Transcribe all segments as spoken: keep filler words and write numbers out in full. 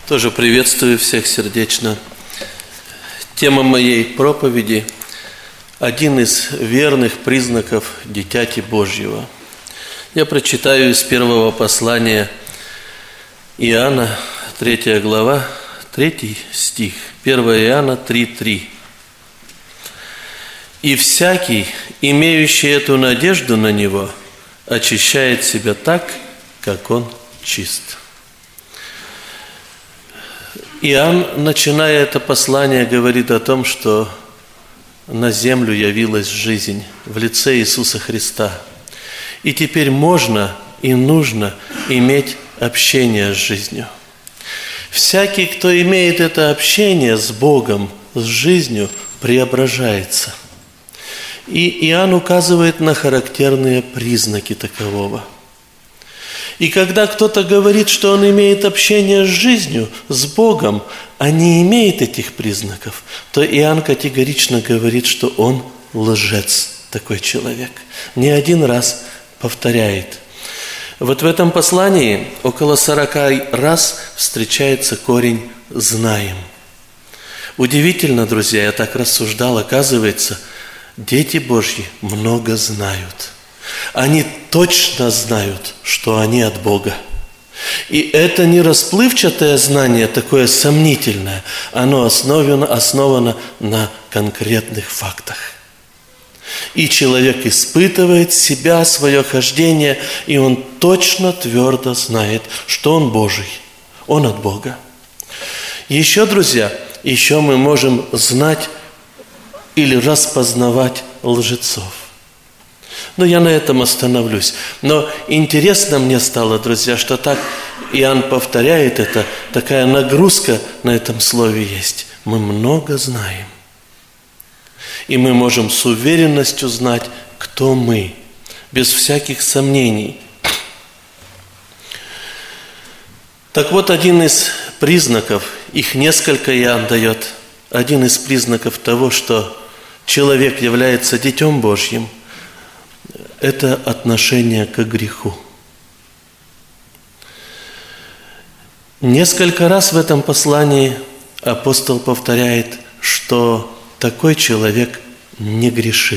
Тоже приветствую всех сердечно. Тема моей проповеди – один из верных признаков Дитяти Божьего. Я прочитаю из первого послания Иоанна, третья глава, третий стих, первое Иоанна три три. «И всякий, имеющий эту надежду на Него, очищает себя так, как Он чист». Иоанн, начиная это послание, говорит о том, что на землю явилась жизнь в лице Иисуса Христа. И теперь можно и нужно иметь общение с жизнью. Всякий, кто имеет это общение с Богом, с жизнью, преображается. И Иоанн указывает на характерные признаки такового. И когда кто-то говорит, что он имеет общение с жизнью, с Богом, а не имеет этих признаков, то Иоанн категорично говорит, что он лжец, такой человек. Не один раз повторяет. Вот в этом послании около сорока раз встречается корень «знаем». Удивительно, друзья, я так рассуждал, оказывается, дети Божьи много знают. Они точно знают, что они от Бога. И это не расплывчатое знание, такое сомнительное. Оно основано, основано на конкретных фактах. И человек испытывает себя, свое хождение, и он точно твердо знает, что он Божий, он от Бога. Еще, друзья, еще мы можем знать или распознавать лжецов. Но я на этом остановлюсь. Но интересно мне стало, друзья, что так Иоанн повторяет это, такая нагрузка на этом слове есть. Мы много знаем. И мы можем с уверенностью знать, кто мы, без всяких сомнений. Так вот, один из признаков, их несколько Иоанн дает, один из признаков того, что человек является Детем Божьим, это отношение к греху. Несколько раз в этом послании апостол повторяет, что такой человек не грешит.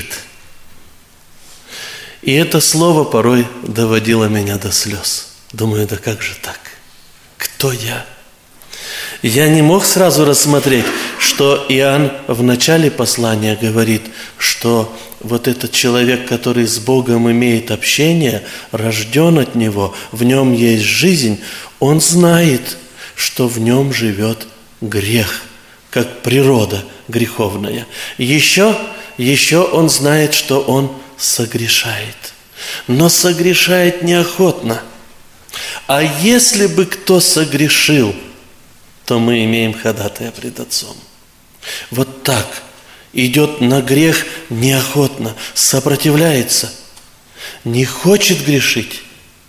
И это слово порой доводило меня до слез. Думаю, да как же так? Кто я? Я не мог сразу рассмотреть, что Иоанн в начале послания говорит, что вот этот человек, который с Богом имеет общение, рожден от Него, в нем есть жизнь, он знает, что в нем живет грех, как природа греховная. Еще, еще он знает, что он согрешает, но согрешает неохотно. А если бы кто согрешил, то мы имеем ходатая пред Отцом. Вот так идет на грех неохотно, сопротивляется, не хочет грешить.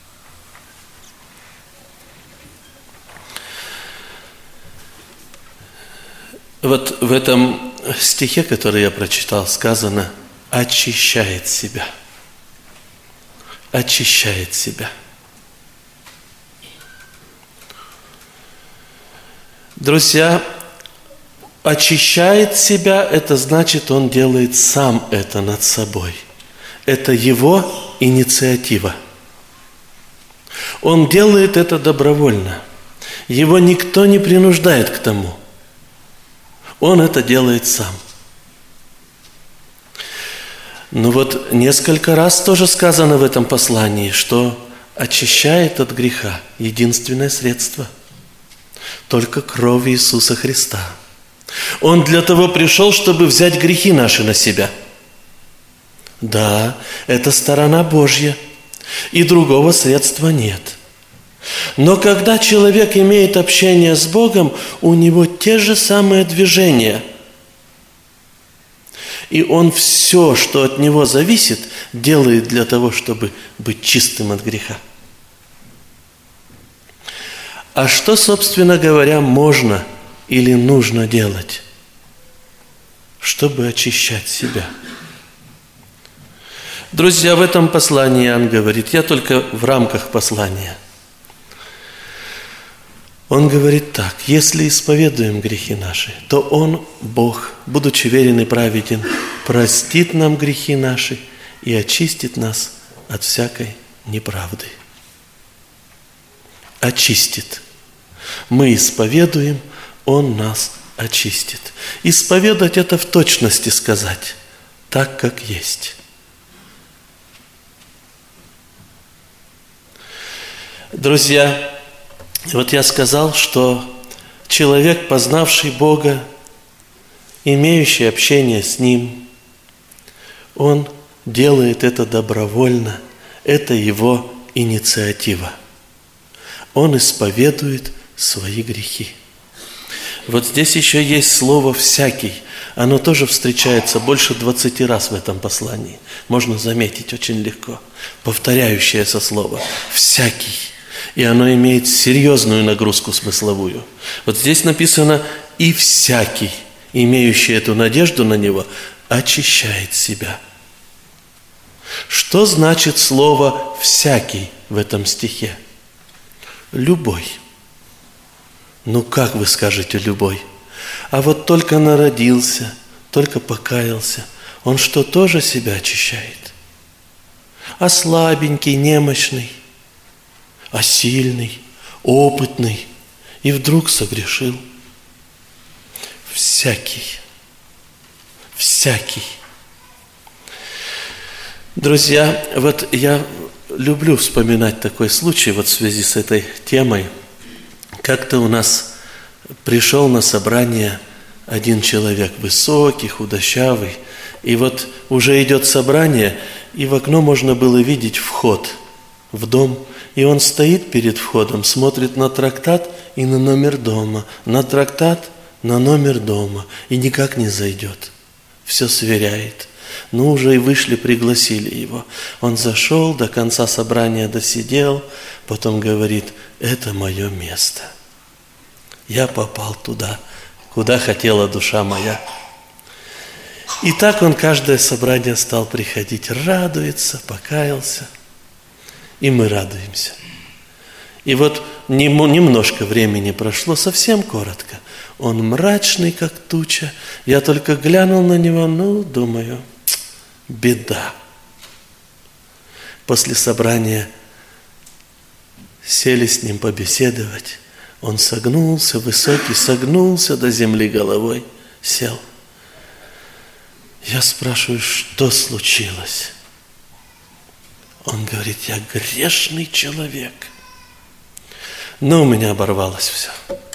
Вот в этом стихе, который я прочитал, сказано «очищает себя». Очищает себя. Друзья, очищает себя, это значит, он делает сам это над собой. Это его инициатива. Он делает это добровольно. Его никто не принуждает к тому. Он это делает сам. Но вот несколько раз тоже сказано в этом послании, что очищает от греха единственное средство – только кровь Иисуса Христа. Он для того пришел, чтобы взять грехи наши на себя. Да, это сторона Божья, и другого средства нет. Но когда человек имеет общение с Богом, у него те же самые движения. И он все, что от него зависит, делает для того, чтобы быть чистым от греха. А что, собственно говоря, можно или нужно делать, чтобы очищать себя? Друзья, в этом послании Иоанн говорит, я только в рамках послания. Он говорит так: если исповедуем грехи наши, то Он, Бог, будучи верен и праведен, простит нам грехи наши и очистит нас от всякой неправды. Очистит. Мы исповедуем, Он нас очистит. Исповедать – это в точности сказать, так, как есть. Друзья, вот я сказал, что человек, познавший Бога, имеющий общение с Ним, он делает это добровольно, это его инициатива. Он исповедует свои грехи. Вот здесь еще есть слово «всякий». Оно тоже встречается больше двадцати раз в этом послании. Можно заметить очень легко. Повторяющееся слово «всякий». И оно имеет серьезную нагрузку смысловую. Вот здесь написано «и всякий, имеющий эту надежду на Него, очищает себя». Что значит слово «всякий» в этом стихе? Любой. Ну как вы скажете «любой»? А вот только народился, только покаялся, он что, тоже себя очищает? А слабенький, немощный, а сильный, опытный, и вдруг согрешил? Всякий. Всякий. Друзья, вот я люблю вспоминать такой случай вот в связи с этой темой. Как-то у нас пришел на собрание один человек, высокий, худощавый, и вот уже идет собрание, и в окно можно было видеть вход в дом, и он стоит перед входом, смотрит на трактат и на номер дома, на трактат, на номер дома, и никак не зайдет. Все сверяет. Ну, уже и вышли, пригласили его. Он зашел, до конца собрания досидел, потом говорит: это мое место. Я попал туда, куда хотела душа моя. И так он каждое собрание стал приходить, радуется, покаялся. И мы радуемся. И вот немножко времени прошло, совсем коротко. Он мрачный, как туча. Я только глянул на него, ну, думаю, беда. После собрания сели с ним побеседовать. Он согнулся, высокий, согнулся до земли головой, сел. Я спрашиваю, что случилось? Он говорит: я грешный человек. Но у меня оборвалось все.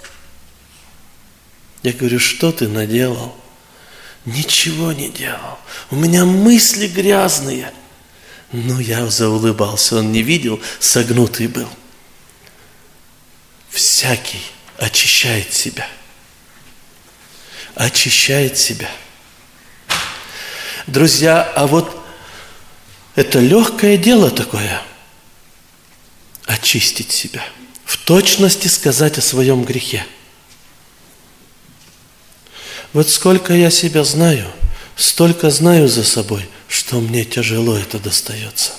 Я говорю: что ты наделал? Ничего не делал. У меня мысли грязные. Ну, я заулыбался, он не видел, согнутый был. Всякий очищает себя. Очищает себя. Друзья, а вот это легкое дело такое. Очистить себя. В точности сказать о своем грехе. Вот сколько я себя знаю, столько знаю за собой, что мне тяжело это достается.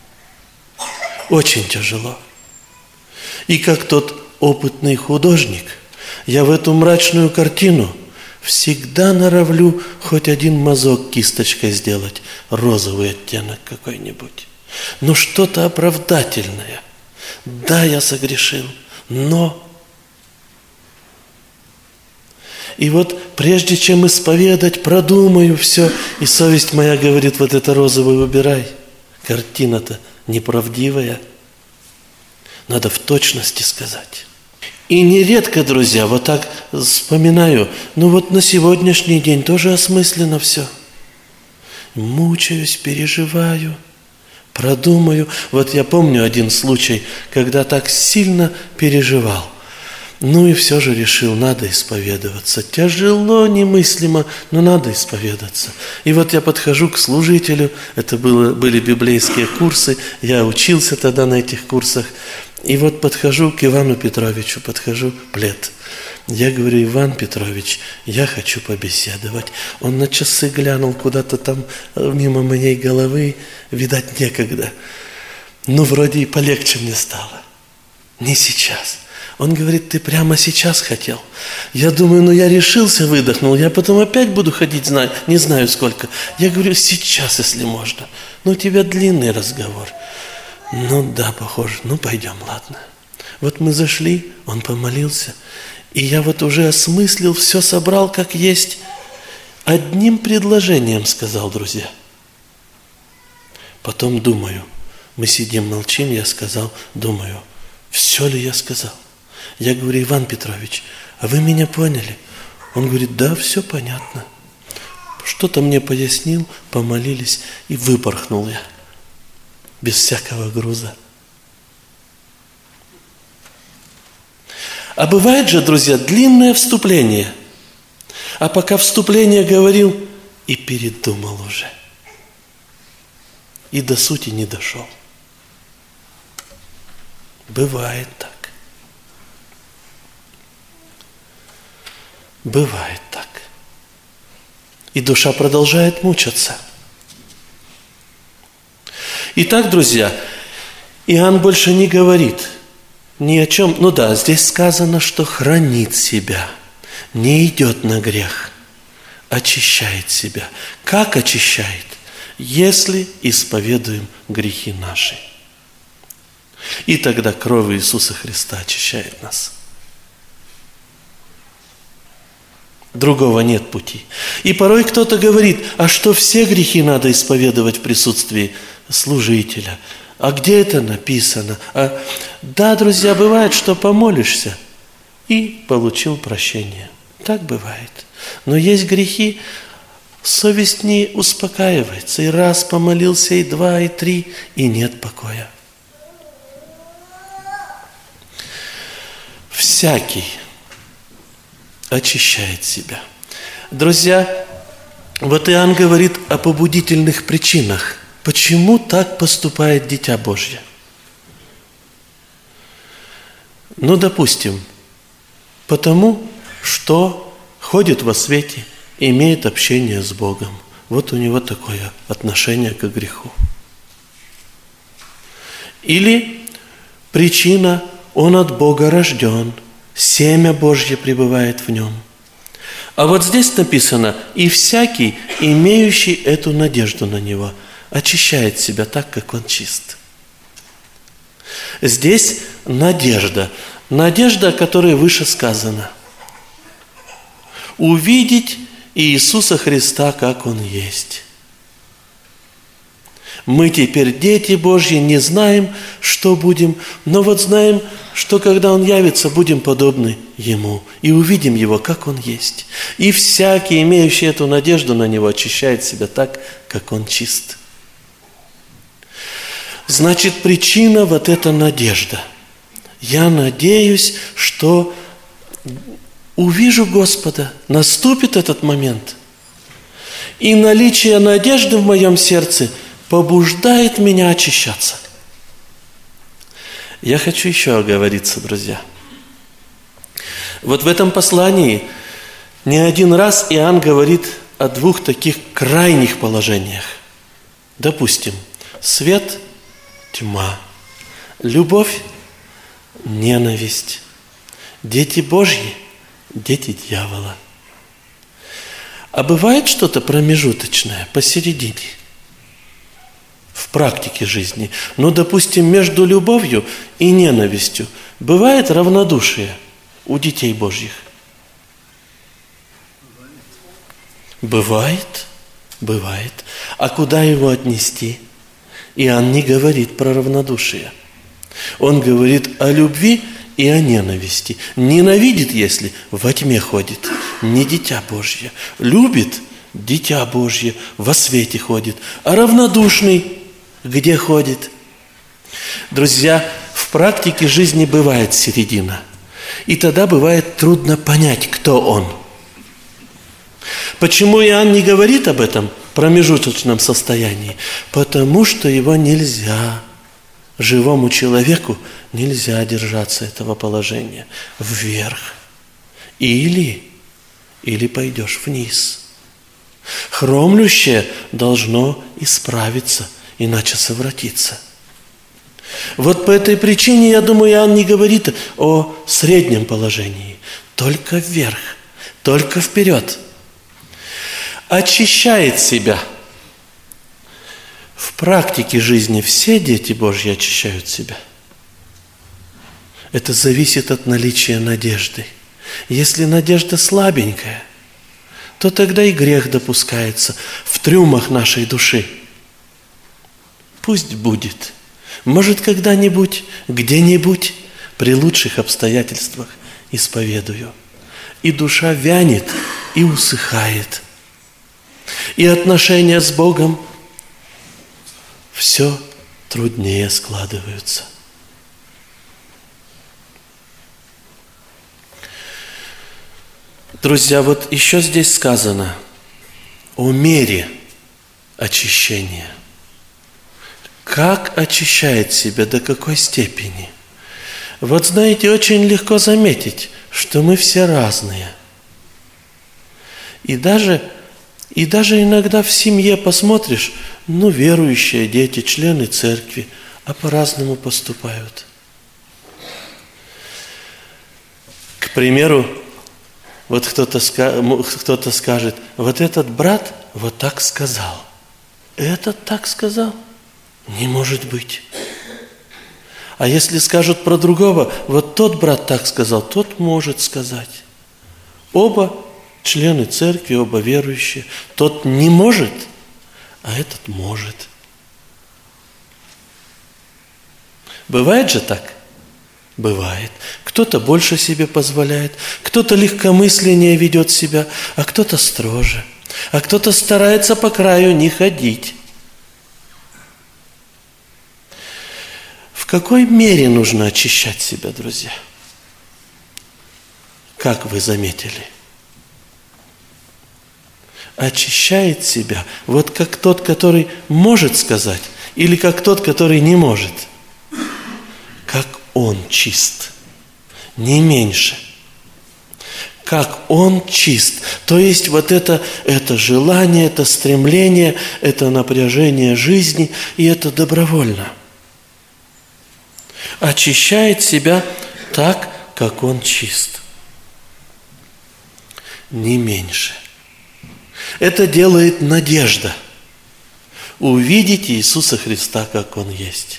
Очень тяжело. И как тот опытный художник, я в эту мрачную картину всегда норовлю хоть один мазок кисточкой сделать, розовый оттенок какой-нибудь. Но что-то оправдательное. Да, я согрешил, но... И вот прежде чем исповедать, продумаю все, и совесть моя говорит: вот это розовое убирай. Картина-то неправдивая. Надо в точности сказать. И нередко, друзья, вот так вспоминаю, ну вот на сегодняшний день тоже осмысленно все. Мучаюсь, переживаю, продумаю. Вот я помню один случай, когда так сильно переживал. Ну и все же решил, надо исповедоваться. Тяжело, немыслимо, но надо исповедаться. И вот я подхожу к служителю, это было, были библейские курсы, я учился тогда на этих курсах. И вот подхожу к Ивану Петровичу, подхожу, плед. Я говорю: Иван Петрович, я хочу побеседовать. Он на часы глянул куда-то там мимо моей головы, видать, некогда. Ну, вроде и полегче мне стало. Не сейчас. Он говорит, ты прямо сейчас хотел. Я думаю, ну я решился, выдохнул, я потом опять буду ходить, знаю, не знаю сколько. Я говорю, сейчас, если можно. Ну, у тебя длинный разговор. Ну да, похоже, ну пойдем, ладно. Вот мы зашли, он помолился, и я вот уже осмыслил, все собрал как есть. Одним предложением сказал, друзья. Потом думаю, мы сидим, молчим, я сказал, думаю, все ли я сказал? Я говорю, Иван Петрович, а вы меня поняли? Он говорит, да, все понятно. Что-то мне пояснил, помолились, и выпорхнул я. Без всякого груза. А бывает же, друзья, длинное вступление. А пока вступление говорил, и передумал уже. И до сути не дошел. Бывает так. Бывает так. И душа продолжает мучаться. Итак, друзья, Иоанн больше не говорит ни о чем. Ну да, здесь сказано, что хранит себя, не идет на грех, очищает себя. Как очищает? Если исповедуем грехи наши. И тогда кровь Иисуса Христа очищает нас. Другого нет пути. И порой кто-то говорит, а что все грехи надо исповедовать в присутствии служителя? А где это написано? А... Да, друзья, бывает, что помолишься и получил прощение. Так бывает. Но есть грехи, совесть не успокаивается. И раз помолился, и два, и три, и нет покоя. Всякий очищает себя. Друзья, вот Иоанн говорит о побудительных причинах. Почему так поступает Дитя Божье? Ну, допустим, потому что ходит во свете, имеет общение с Богом. Вот у него такое отношение к греху. Или причина, он от Бога рожден, семя Божье пребывает в нем. А вот здесь написано, и всякий, имеющий эту надежду на Него, очищает себя так, как он чист. Здесь надежда. Надежда, о которой выше сказано. Увидеть Иисуса Христа, как Он есть. Мы теперь дети Божьи, не знаем, что будем, но вот знаем, что когда Он явится, будем подобны Ему и увидим Его, как Он есть. И всякий, имеющий эту надежду на Него, очищает себя так, как Он чист. Значит, причина вот эта надежда. Я надеюсь, что увижу Господа, наступит этот момент. И наличие надежды в моем сердце побуждает меня очищаться. Я хочу еще оговориться, друзья. Вот в этом послании не один раз Иоанн говорит о двух таких крайних положениях. Допустим, свет, тьма, любовь, ненависть, дети Божьи, дети дьявола. А бывает что-то промежуточное, посередине, в практике жизни. Ну, допустим, между любовью и ненавистью бывает равнодушие у детей Божьих. Бывает, бывает. А куда его отнести? Иоанн не говорит про равнодушие. Он говорит о любви и о ненависти. Ненавидит, если во тьме ходит, не дитя Божье. Любит дитя Божье, во свете ходит. А равнодушный где ходит? Друзья, в практике жизни бывает середина. И тогда бывает трудно понять, кто он. Почему Иоанн не говорит об этом промежуточном состоянии? Потому что его нельзя, живому человеку нельзя держаться этого положения вверх. Или, или пойдешь вниз. Хромлющее должно исправиться, иначе совратиться. Вот по этой причине, я думаю, Иоанн не говорит о среднем положении. Только вверх, только вперед. Очищает себя. В практике жизни все дети Божьи очищают себя. Это зависит от наличия надежды. Если надежда слабенькая, то тогда и грех допускается в трюмах нашей души. Пусть будет. Может, когда-нибудь, где-нибудь, при лучших обстоятельствах исповедую. И душа вянет и усыхает. И отношения с Богом все труднее складываются. Друзья, вот еще здесь сказано о мере очищения. Как очищает себя, до какой степени? Вот знаете, очень легко заметить, что мы все разные. И даже, и даже иногда в семье посмотришь, ну, верующие дети, члены церкви, а по-разному поступают. К примеру, вот кто-то, кто-то скажет, вот этот брат вот так сказал. Этот так сказал? Не может быть. А если скажут про другого, вот тот брат так сказал, тот может сказать. Оба члены церкви, оба верующие. Тот не может, а этот может. Бывает же так? Бывает. Кто-то больше себе позволяет, кто-то легкомысленнее ведет себя, а кто-то строже, а кто-то старается по краю не ходить. В какой мере нужно очищать себя, друзья? Как вы заметили? Очищает себя вот как тот, который может сказать, или как тот, который не может. Как он чист, не меньше. Как он чист. То есть вот это, это желание, это стремление, это напряжение жизни, и это добровольно. Очищает себя так, как он чист. Не меньше. Это делает надежда. Увидеть Иисуса Христа, как Он есть.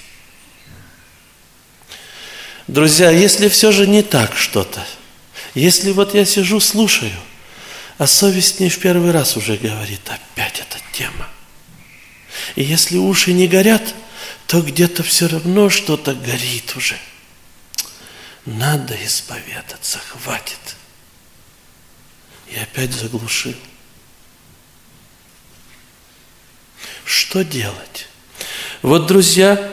Друзья, если все же не так что-то, если вот я сижу, слушаю, а совесть не в первый раз уже говорит, опять эта тема. И если уши не горят, то где-то все равно что-то горит уже. Надо исповедаться, хватит. И опять заглушил. Что делать? Вот, друзья,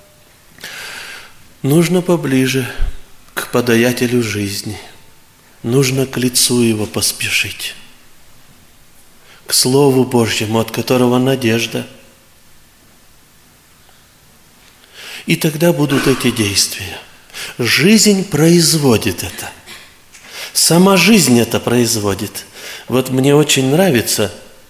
нужно поближе к подаятелю жизни. Нужно к лицу его поспешить. К Слову Божьему, от которого надежда. И тогда будут эти действия. Жизнь производит это. Сама жизнь это производит. Вот мне очень нравится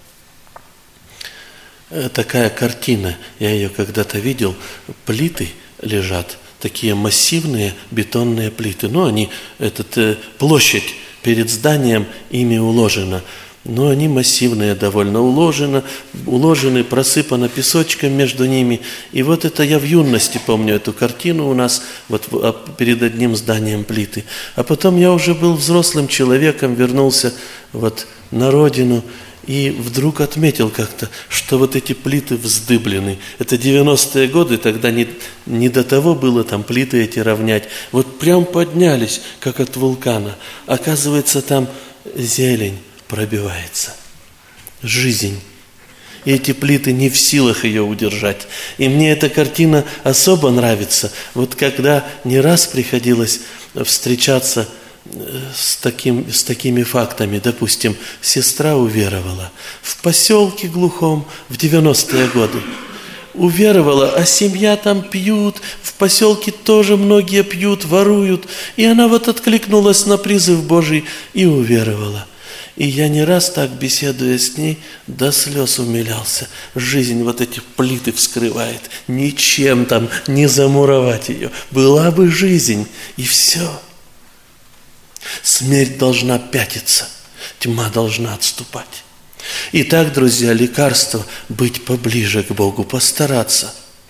такая картина. Я ее когда-то видел. Плиты лежат. Такие массивные бетонные плиты. Ну, они, этот, площадь перед зданием ими уложена. Но они массивные довольно, уложены, уложены, просыпано песочком между ними. И вот это я в юности помню эту картину у нас вот перед одним зданием плиты. А потом я уже был взрослым человеком, вернулся вот на родину и вдруг отметил как-то, что вот эти плиты вздыблены. Это девяностые годы, тогда не, не до того было там плиты эти равнять. Вот прям поднялись, как от вулкана. Оказывается, там зелень пробивается. Жизнь. И эти плиты не в силах ее удержать. И мне эта картина особо нравится. Вот когда не раз приходилось встречаться с, таким, с такими фактами. Допустим, сестра уверовала в поселке глухом в девяностые годы. Уверовала, а семья там пьют, в поселке тоже многие пьют, воруют. И она вот откликнулась на призыв Божий и уверовала. И я не раз так, беседуя с ней, до слез умилялся. Жизнь вот эти плиты вскрывает. Ничем там не замуровать ее. Была бы жизнь, и все. Смерть должна пятиться, тьма должна отступать. Итак, друзья, лекарство – быть поближе к Богу, постараться.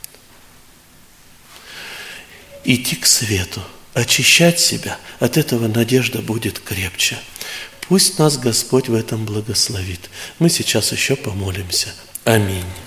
Идти к свету, очищать себя, от этого надежда будет крепче. Пусть нас Господь в этом благословит. Мы сейчас еще помолимся. Аминь.